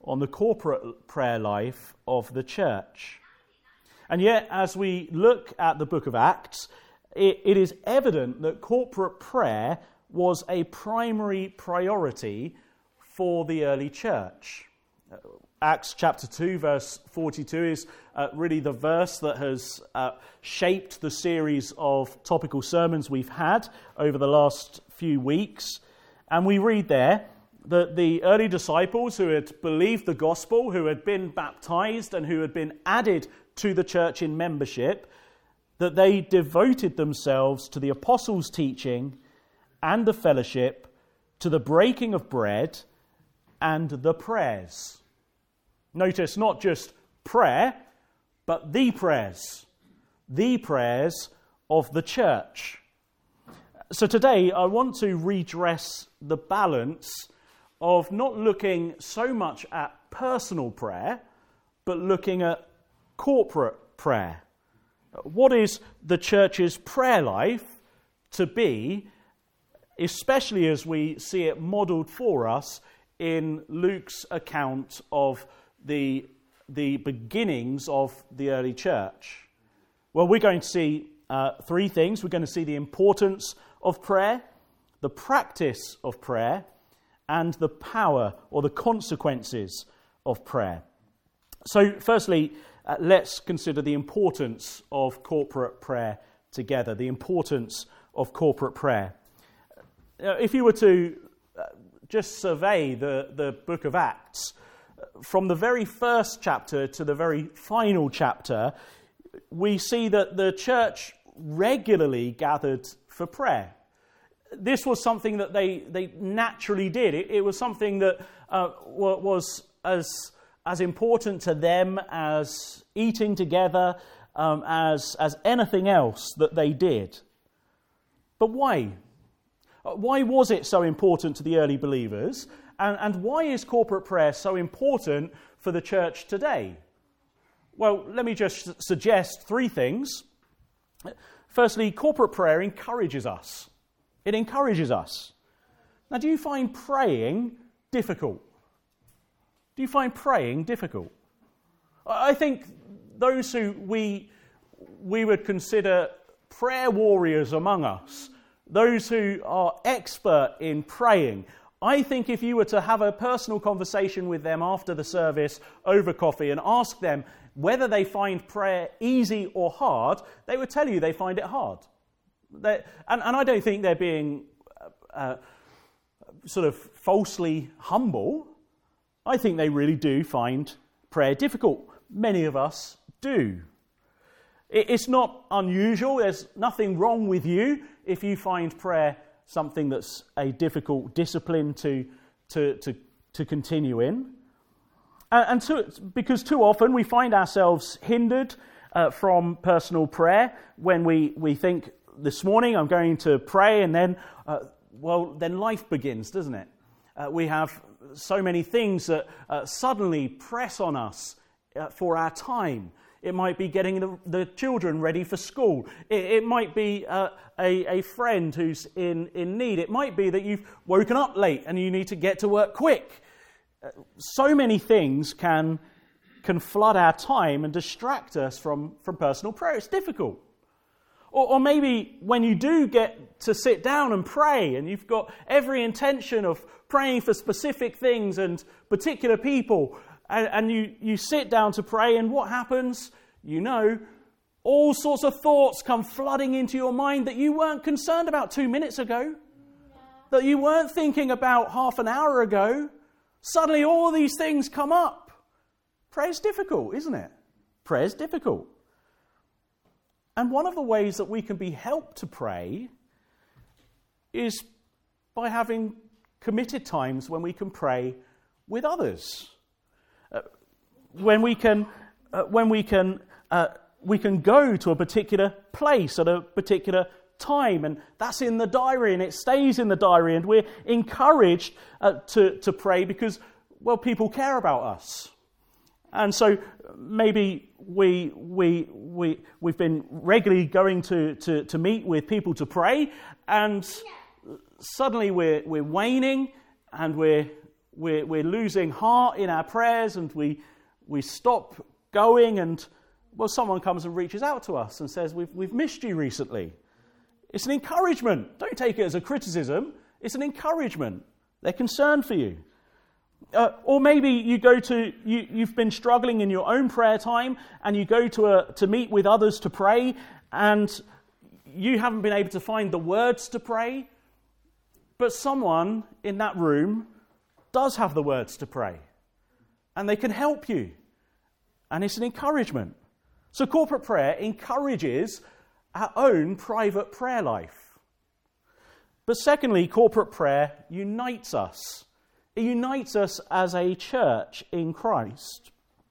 on the corporate prayer life of the church. And yet, as we look at the book of Acts, it is evident that corporate prayer was a primary priority for the early church. Acts chapter 2, verse 42 is really the verse that has shaped the series of topical sermons we've had over the last few weeks. And we read there that the early disciples who had believed the gospel, who had been baptized and who had been added to the church in membership, that they devoted themselves to the apostles' teaching and the fellowship, to the breaking of bread and the prayers. Notice not just prayer, but the prayers of the church. So today I want to redress the balance of not looking so much at personal prayer, but looking at corporate prayer. What is the church's prayer life to be, especially as we see it modelled for us in Luke's account of the beginnings of the early church? Well, we're going to see three things. We're going to see the importance of prayer, the practice of prayer, and the power or the consequences of prayer. So, firstly, let's consider the importance of corporate prayer together, the importance of corporate prayer. If you were to just survey the book of Acts, from the very first chapter to the very final chapter, we see that the church regularly gathered for prayer. This was something that they naturally did. It was something that was as important to them as eating together, as anything else that they did. But why? Why was it so important to the early believers? And why is corporate prayer so important for the church today? Well, let me just suggest three things. Firstly, corporate prayer encourages us. It encourages us. Now, do you find praying difficult? Do you find praying difficult? I think those who we would consider prayer warriors among us, those who are expert in praying, I think if you were to have a personal conversation with them after the service over coffee and ask them whether they find prayer easy or hard, they would tell you they find it hard. And I don't think they're being sort of falsely humble. I think they really do find prayer difficult. Many of us do. It's not unusual. There's nothing wrong with you if you find prayer something that's a difficult discipline to continue in. Because too often we find ourselves hindered from personal prayer when we think, this morning I'm going to pray, and then life begins, doesn't it? We have so many things that suddenly press on us for our time. It might be getting the children ready for school. It might be a friend who's in need. It might be that you've woken up late and you need to get to work quick. So many things can flood our time and distract us from personal prayer. It's difficult. Or maybe when you do get to sit down and pray and you've got every intention of praying for specific things and particular people, and you sit down to pray, and what happens? All sorts of thoughts come flooding into your mind that you weren't concerned about 2 minutes ago, that you weren't thinking about half an hour ago. Suddenly all these things come up. Prayer's difficult, isn't it? Prayer's difficult. And one of the ways that we can be helped to pray is by having committed times when we can pray with others. When we can go to a particular place at a particular time, and that's in the diary, and it stays in the diary, and we're encouraged to pray because, people care about us. And so maybe we've been regularly going to meet with people to pray, and suddenly we're waning, and we're we're losing heart in our prayers and we stop going, and someone comes and reaches out to us and says, we've missed you recently. It's an encouragement. Don't take it as a criticism. It's an encouragement. They're concerned for you. Or maybe you've been struggling in your own prayer time, and you go to meet with others to pray, and you haven't been able to find the words to pray, but someone in that room does have the words to pray, and they can help you, and it's an encouragement. So corporate prayer encourages our own private prayer life. But secondly, corporate prayer unites us. It unites us as a church in Christ.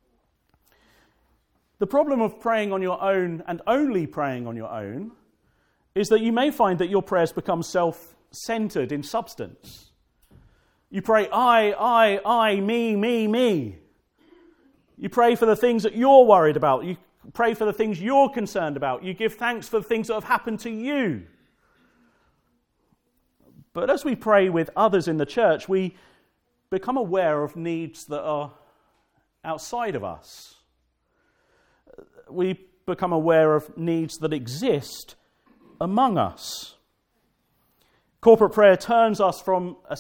The problem of praying on your own and only praying on your own is that you may find that your prayers become self-centered in substance. You pray, I, me. You pray for the things that you're worried about. You pray for the things you're concerned about. You give thanks for the things that have happened to you. But as we pray with others in the church, we become aware of needs that are outside of us. We become aware of needs that exist among us. Corporate prayer turns us from a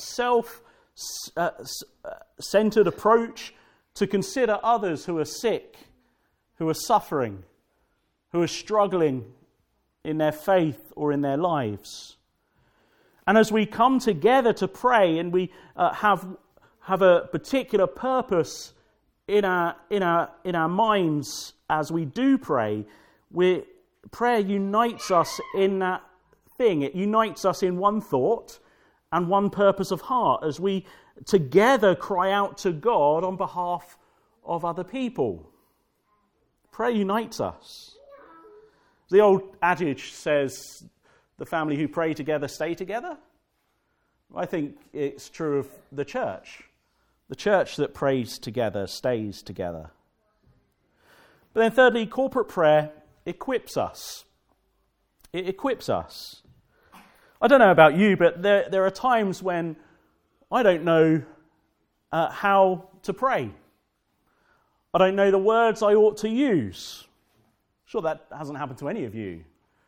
self-centered approach to consider others who are sick, who are suffering, who are struggling in their faith or in their lives. And as we come together to pray, and we have a particular purpose in our minds as we do pray, prayer unites us in that thing. It unites us in one thought and one purpose of heart as we together cry out to God on behalf of other people. Prayer unites us. The old adage says, the family who pray together stay together. I think it's true of the church. The church that prays together stays together. But then thirdly, corporate prayer equips us. It equips us. I don't know about you, but there are times when I don't know how to pray. I don't know the words I ought to use. Sure, that hasn't happened to any of you.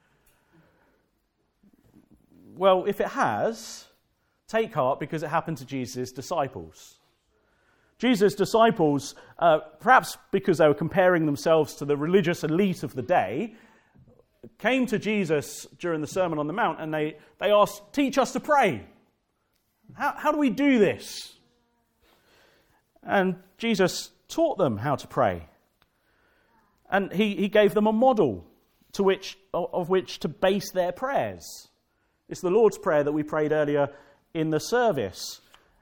Well, if it has, take heart, because it happened to Jesus' disciples. Jesus' disciples, perhaps because they were comparing themselves to the religious elite of the day, came to Jesus during the Sermon on the Mount and they asked, teach us to pray. How do we do this? And Jesus taught them how to pray. And he gave them a model of which to base their prayers. It's the Lord's Prayer that we prayed earlier in the service.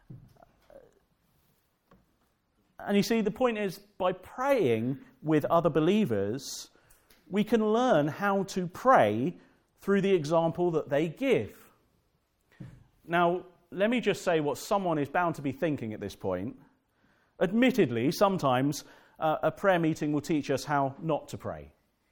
And you see, the point is, by praying with other believers, we can learn how to pray through the example that they give. Now, let me just say what someone is bound to be thinking at this point. Admittedly, sometimes a prayer meeting will teach us how not to pray.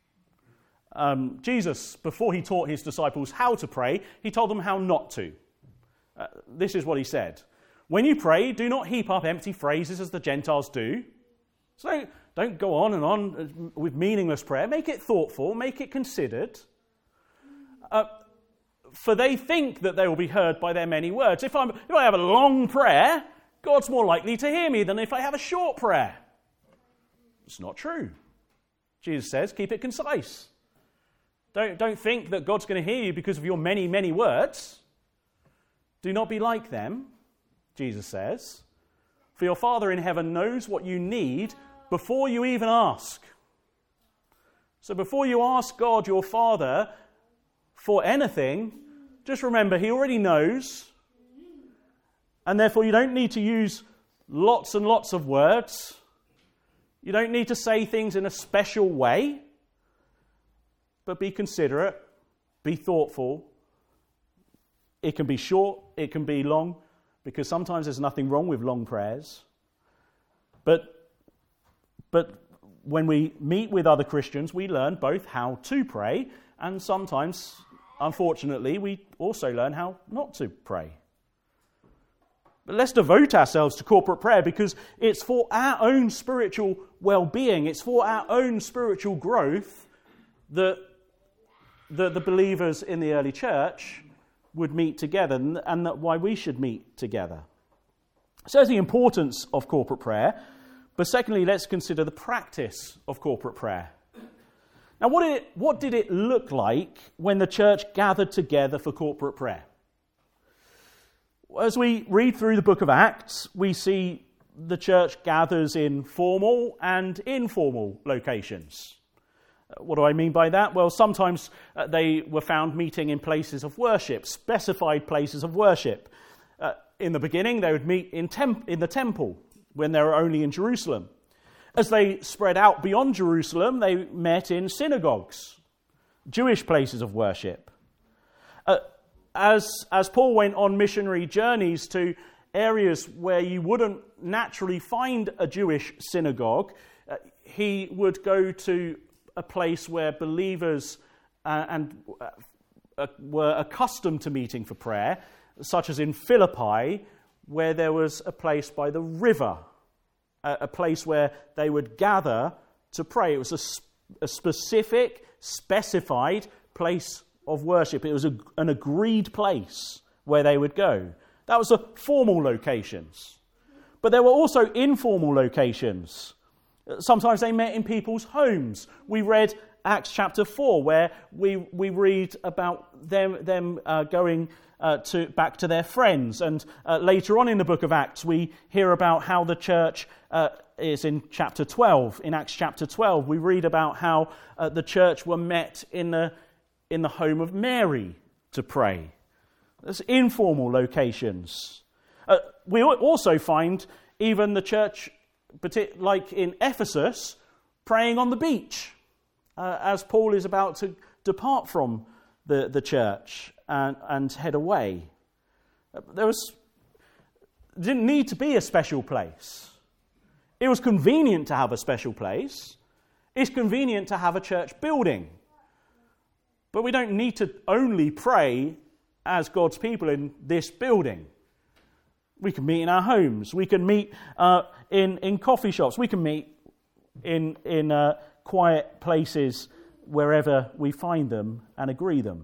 Jesus, before he taught his disciples how to pray, he told them how not to. This is what he said. When you pray, do not heap up empty phrases as the Gentiles do. So don't go on and on with meaningless prayer. Make it thoughtful, make it considered. For they think that they will be heard by their many words. If I have a long prayer, God's more likely to hear me than if I have a short prayer. It's not true. Jesus says, keep it concise. Don't think that God's going to hear you because of your many, many words. Do not be like them, Jesus says. For your Father in heaven knows what you need before you even ask. So before you ask God, your Father, for anything, just remember he already knows. And therefore you don't need to use lots and lots of words. You don't need to say things in a special way. But be considerate, be thoughtful. It can be short, it can be long, because sometimes there's nothing wrong with long prayers. But when we meet with other Christians, we learn both how to pray, and sometimes, unfortunately, we also learn how not to pray. But let's devote ourselves to corporate prayer because it's for our own spiritual well-being, it's for our own spiritual growth that the believers in the early church would meet together, and that why we should meet together. So there's the importance of corporate prayer, but secondly, let's consider the practice of corporate prayer. Now, what did it look like when the church gathered together for corporate prayer? As we read through the book of Acts, we see the church gathers in formal and informal locations. What do I mean by that? Well, sometimes they were found meeting in places of worship, specified places of worship. In the beginning, they would meet in the temple when they were only in Jerusalem. As they spread out beyond Jerusalem, they met in synagogues, Jewish places of worship. As Paul went on missionary journeys to areas where you wouldn't naturally find a Jewish synagogue, he would go to a place where believers were accustomed to meeting for prayer, such as in Philippi, where there was a place by the river, a place where they would gather to pray. It was a specific, specified place of worship. It was an agreed place where they would go. That was the formal locations. But there were also informal locations. Sometimes they met in people's homes. We read Acts chapter 4, where we read about them going back to their friends. And later on in the book of Acts, we hear about how the church is in chapter 12. In Acts chapter 12, we read about how the church were met in the home of Mary to pray. There's informal locations. We also find even the church, like in Ephesus, praying on the beach as Paul is about to depart from the church and head away. Didn't need to be a special place. It was convenient to have a special place. It's convenient to have a church building. But we don't need to only pray as God's people in this building. We can meet in our homes. We can meet in coffee shops. We can meet in quiet places wherever we find them and agree them.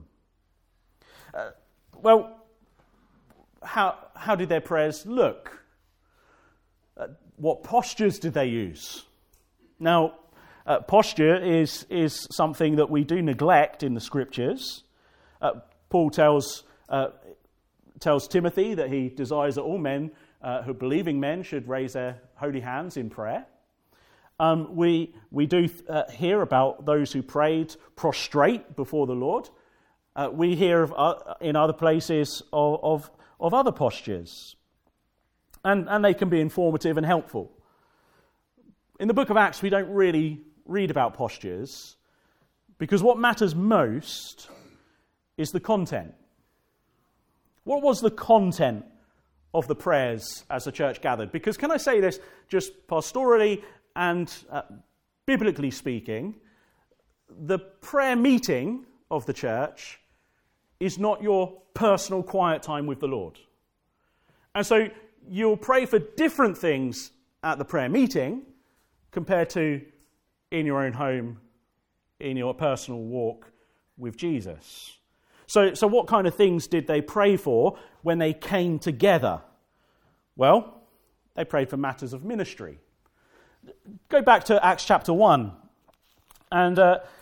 How did their prayers look? What postures did they use? Now, posture is something that we do neglect in the Scriptures. Paul tells Timothy that he desires that all men, who are believing men, should raise their holy hands in prayer. We do hear about those who prayed prostrate before the Lord. We hear in other places of other postures. And they can be informative and helpful. In the book of Acts, we don't really read about postures because what matters most is the content. What was the content of the prayers as the church gathered? Because can I say this just pastorally and biblically speaking, the prayer meeting of the church is not your personal quiet time with the Lord. And so you'll pray for different things at the prayer meeting compared to in your own home, in your personal walk with Jesus. So what kind of things did they pray for when they came together? Well, they prayed for matters of ministry. Go back to Acts chapter 1. And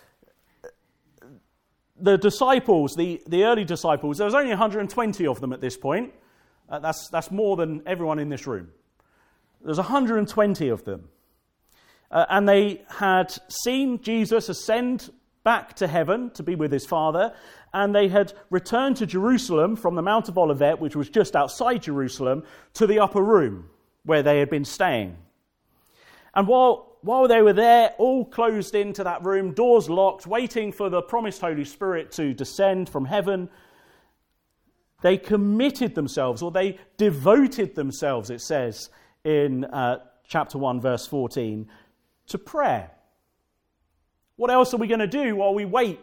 the disciples, the early disciples, there was only 120 of them at this point. That's more than everyone in this room. There's 120 of them. And they had seen Jesus ascend back to heaven to be with his Father, and they had returned to Jerusalem from the Mount of Olivet, which was just outside Jerusalem, to the upper room where they had been staying. And while they were there, all closed into that room, doors locked, waiting for the promised Holy Spirit to descend from heaven, they committed themselves, or they devoted themselves, it says in chapter 1, verse 14, to prayer. What else are we going to do while we wait?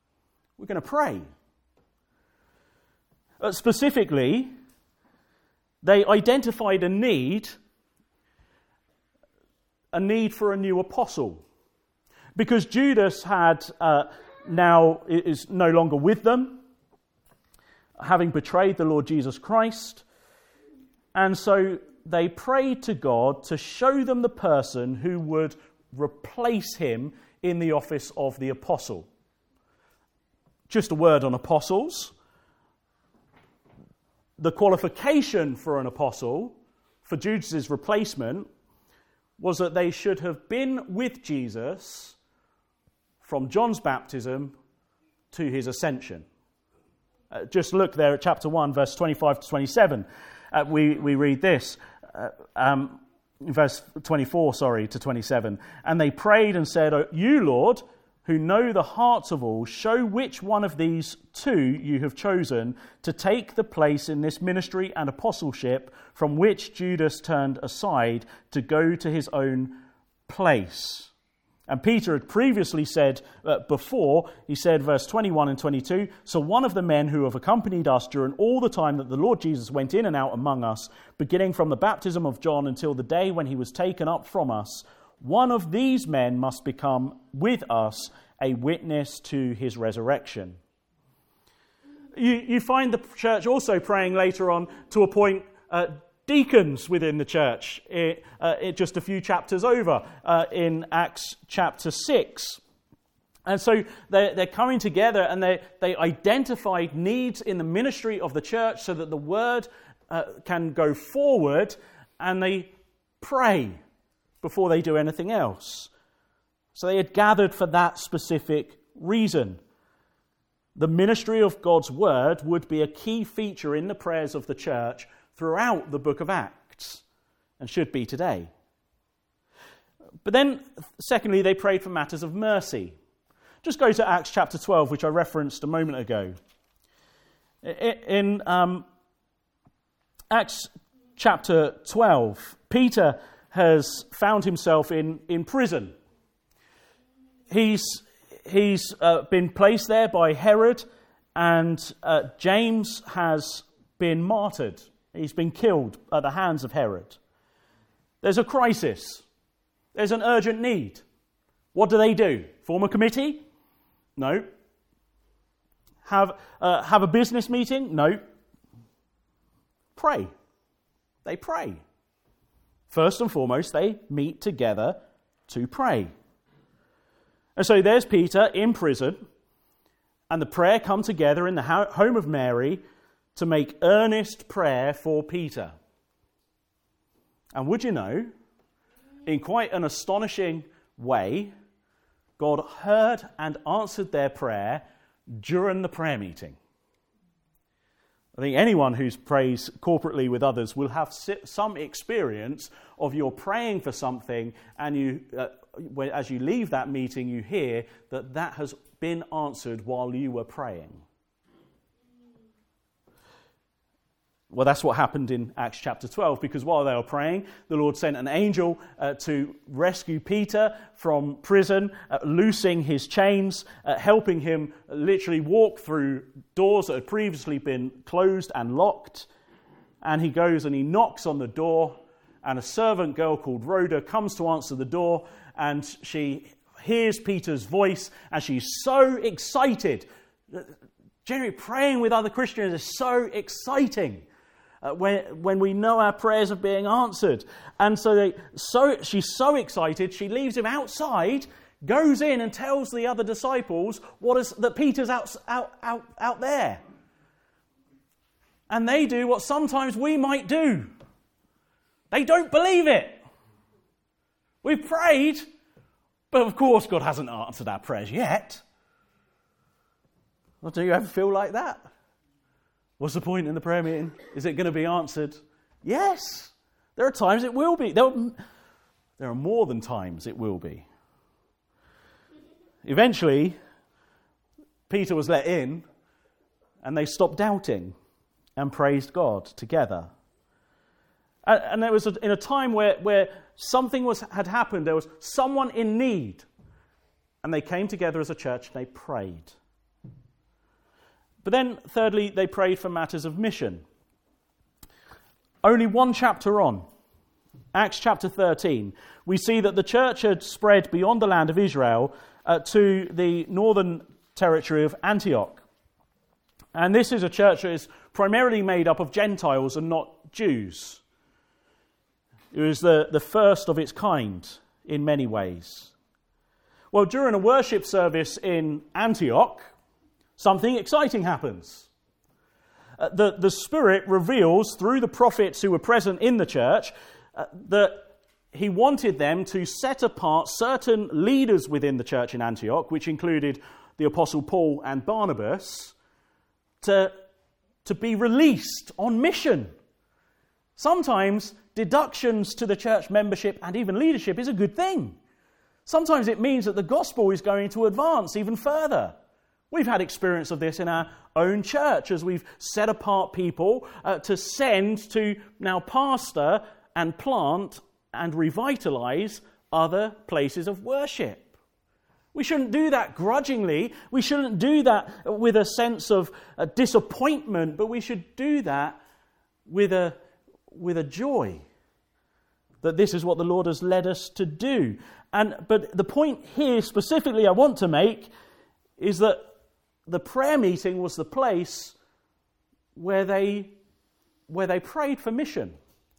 We're going to pray. Specifically, They identified a need for a new apostle. Because Judas now is no longer with them, having betrayed the Lord Jesus Christ. And so they prayed to God to show them the person who would replace him in the office of the apostle. Just a word on apostles. The qualification for an apostle, for Judas's replacement, was that they should have been with Jesus from John's baptism to his ascension. Just look there at chapter 1, verse 25 to 27. We read this, verse 24, to 27. And they prayed and said, "O you, Lord, who know the hearts of all, show which one of these two you have chosen to take the place in this ministry and apostleship from which Judas turned aside to go to his own place." And Peter had previously said he said, verse 21 and 22, "So one of the men who have accompanied us during all the time that the Lord Jesus went in and out among us, beginning from the baptism of John until the day when he was taken up from us, one of these men must become with us a witness to his resurrection." You find the church also praying later on to appoint deacons within the church, just a few chapters over, in Acts chapter 6. And so they're coming together and they identified needs in the ministry of the church so that the word can go forward, and they pray before they do anything else. So they had gathered for that specific reason. The ministry of God's word would be a key feature in the prayers of the church throughout the book of Acts, and should be today. But then, secondly, they prayed for matters of mercy. Just go to Acts chapter 12, which I referenced a moment ago. In Acts chapter 12, Peter has found himself in prison. He's been placed there by Herod, and James has been martyred. He's been killed at the hands of Herod. There's a crisis. There's an urgent need. What do? Form a committee? No. Have a business meeting? No. Pray. They pray. First and foremost, they meet together to pray. And so there's Peter in prison, and the prayer come together in the home of Mary to make earnest prayer for Peter. And would you know, in quite an astonishing way, God heard and answered their prayer during the prayer meeting. I think anyone who prays corporately with others will have some experience of you're praying for something, and as you leave that meeting, you hear that has been answered while you were praying. Well, that's what happened in Acts chapter 12, because while they were praying, the Lord sent an angel to rescue Peter from prison, loosing his chains, helping him literally walk through doors that had previously been closed and locked. And he goes and he knocks on the door, and a servant girl called Rhoda comes to answer the door, and she hears Peter's voice, and she's so excited. Generally, praying with other Christians is so exciting. When we know our prayers are being answered. And so she's so excited, she leaves him outside, goes in and tells the other disciples that Peter's out there. And they do what sometimes we might do. They don't believe it. We've prayed, but of course God hasn't answered our prayers yet. Well, do you ever feel like that? What's the point in the prayer meeting? Is it going to be answered? Yes. There are times it will be. There are more than times it will be. Eventually, Peter was let in, and they stopped doubting and praised God together. And there was in a time where something had happened. There was someone in need, and they came together as a church and they prayed. But then, thirdly, they prayed for matters of mission. only one chapter on, Acts chapter 13, we see that the church had spread beyond the land of Israel to the northern territory of Antioch. And this is a church that is primarily made up of Gentiles and not Jews. It was the first of its kind in many ways. Well, during a worship service in Antioch, something exciting happens. The Spirit reveals through the prophets who were present in the church that he wanted them to set apart certain leaders within the church in Antioch, which included the Apostle Paul and Barnabas, to be released on mission. Sometimes deductions to the church membership and even leadership is a good thing. Sometimes it means that the gospel is going to advance even further. We've had experience of this in our own church as we've set apart people to send to now pastor and plant and revitalize other places of worship. We shouldn't do that grudgingly. We shouldn't do that with a sense of disappointment, but we should do that with a joy that this is what the Lord has led us to do. But the point here specifically I want to make is that the prayer meeting was the place where they prayed for mission.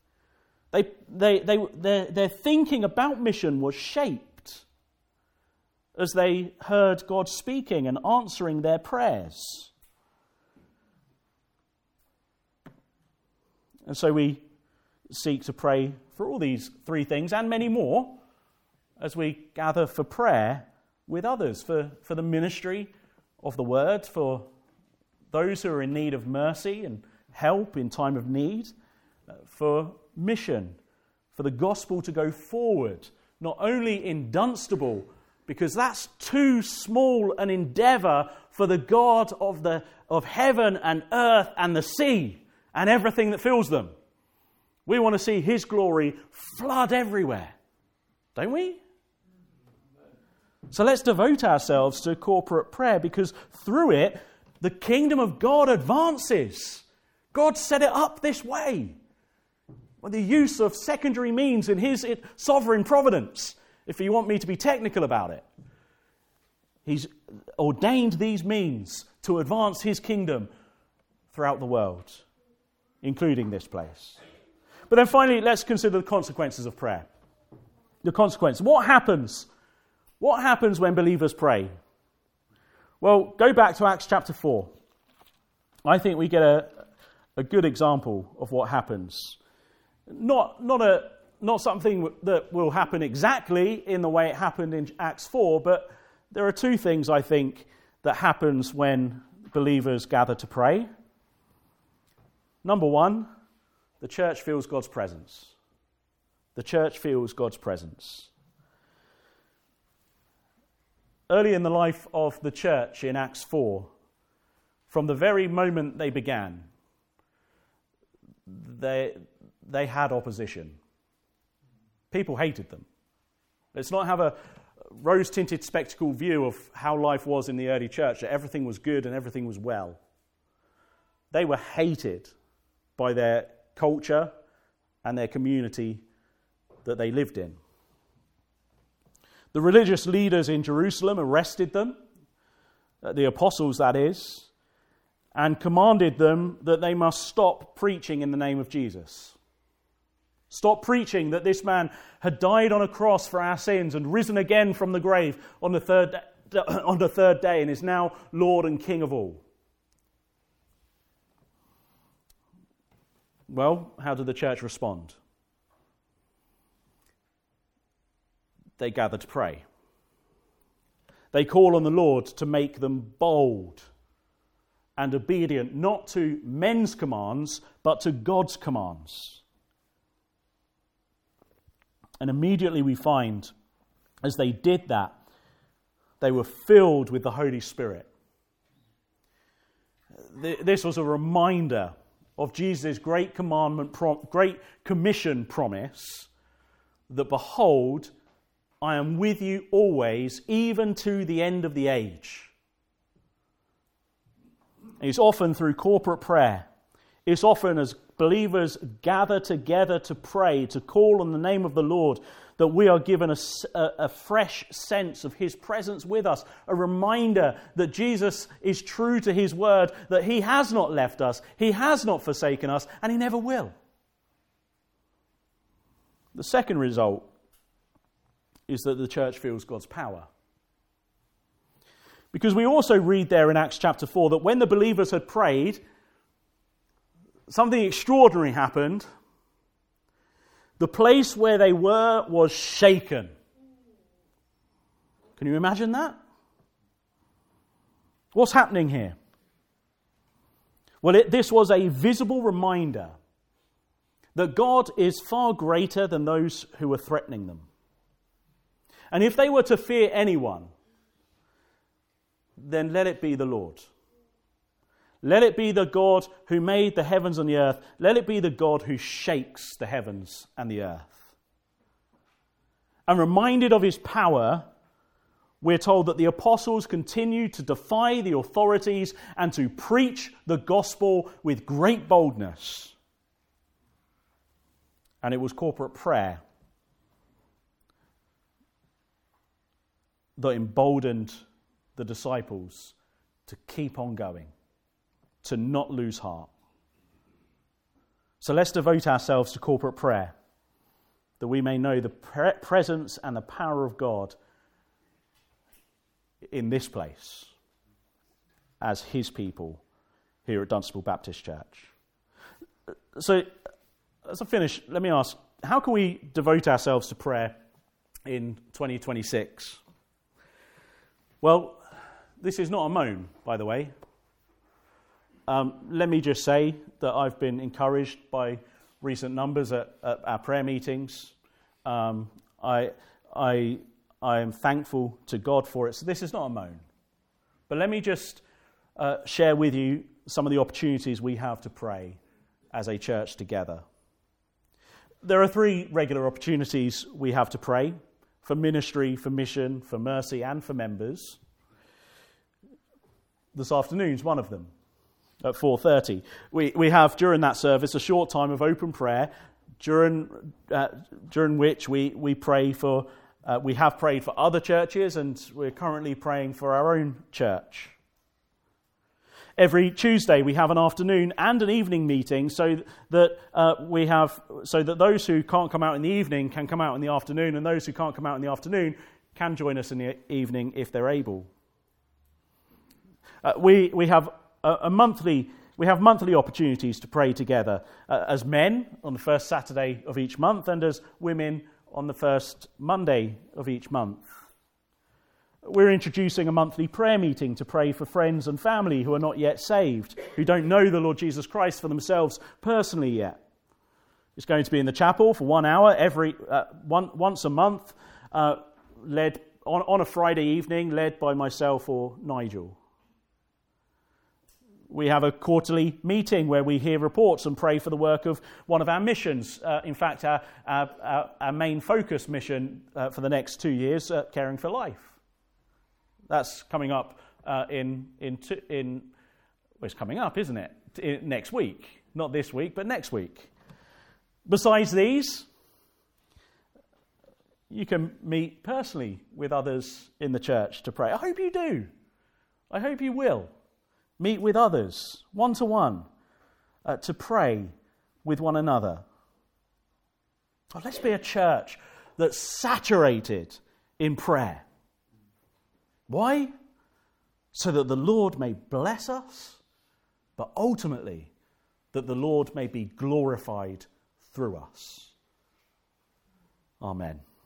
Their thinking about mission was shaped as they heard God speaking and answering their prayers. And so we seek to pray for all these three things and many more as we gather for prayer with others, for the ministry of the word, for those who are in need of mercy and help in time of need, for mission, for the gospel to go forward, not only in Dunstable, because that's too small an endeavour for the God of heaven and earth and the sea and everything that fills them. We want to see his glory flood everywhere, don't we? So let's devote ourselves to corporate prayer, because through it, the kingdom of God advances. God set it up this way, with the use of secondary means in his sovereign providence, if you want me to be technical about it. He's ordained these means to advance his kingdom throughout the world, including this place. But then finally, let's consider the consequences of prayer. The consequence. What happens? What happens when believers pray? Well, go back to Acts chapter 4. I think we get a good example of what happens. Not something that will happen exactly in the way it happened in Acts 4, but there are two things, I think, that happens when believers gather to pray. Number one, the church feels God's presence. The church feels God's presence. Early in the life of the church in Acts 4, from the very moment they began, they had opposition. People hated them. Let's not have a rose-tinted spectacle view of how life was in the early church, that everything was good and everything was well. They were hated by their culture and their community that they lived in. The religious leaders in Jerusalem arrested them, the apostles that is, and commanded them that they must stop preaching in the name of Jesus. Stop preaching that this man had died on a cross for our sins and risen again from the grave on the third day and is now Lord and King of all. Well, how did the church respond? They gather to pray. They call on the Lord to make them bold and obedient, not to men's commands, but to God's commands. And immediately we find, as they did that, they were filled with the Holy Spirit. This was a reminder of Jesus' great commission promise that, behold, I am with you always, even to the end of the age. It's often through corporate prayer. It's often as believers gather together to pray, to call on the name of the Lord, that we are given a fresh sense of his presence with us, a reminder that Jesus is true to his word, that he has not left us, he has not forsaken us, and he never will. The second result is that the church feels God's power. Because we also read there in Acts chapter 4 that when the believers had prayed, something extraordinary happened. The place where they were was shaken. Can you imagine that? What's happening here? Well, this was a visible reminder that God is far greater than those who were threatening them. And if they were to fear anyone, then let it be the Lord. Let it be the God who made the heavens and the earth. Let it be the God who shakes the heavens and the earth. And reminded of his power, we're told that the apostles continued to defy the authorities and to preach the gospel with great boldness. And it was corporate prayer that emboldened the disciples to keep on going, to not lose heart. So let's devote ourselves to corporate prayer, that we may know the presence and the power of God in this place as his people here at Dunstable Baptist Church. So, as I finish, let me ask, how can we devote ourselves to prayer in 2026? Well, this is not a moan, by the way. Let me just say that I've been encouraged by recent numbers at our prayer meetings. I am thankful to God for it. So this is not a moan. But let me just share with you some of the opportunities we have to pray as a church together. There are 3 regular opportunities we have to pray: for ministry, for mission, for mercy, and for members. This afternoon's one of them at 4:30. We have during that service a short time of open prayer during which we pray for. We have prayed for other churches, and we're currently praying for our own church. Every Tuesday we have an afternoon and an evening meeting, so that those who can't come out in the evening can come out in the afternoon, and those who can't come out in the afternoon can join us in the evening if they're able. We have monthly opportunities to pray together as men on the first Saturday of each month, and as women on the first Monday of each month. We're introducing a monthly prayer meeting to pray for friends and family who are not yet saved, who don't know the Lord Jesus Christ for themselves personally yet. It's going to be in the chapel for 1 hour once a month, led on a Friday evening, led by myself or Nigel. We have a quarterly meeting where we hear reports and pray for the work of one of our missions. In fact, our main focus mission for the next 2 years, Caring for Life. That's coming up it's coming up, isn't it? Next week. Not this week, but next week. Besides these, you can meet personally with others in the church to pray. I hope you do. I hope you will. Meet with others, one-to-one, to pray with one another. Oh, let's be a church that's saturated in prayer. Why? So that the Lord may bless us, but ultimately that the Lord may be glorified through us. Amen.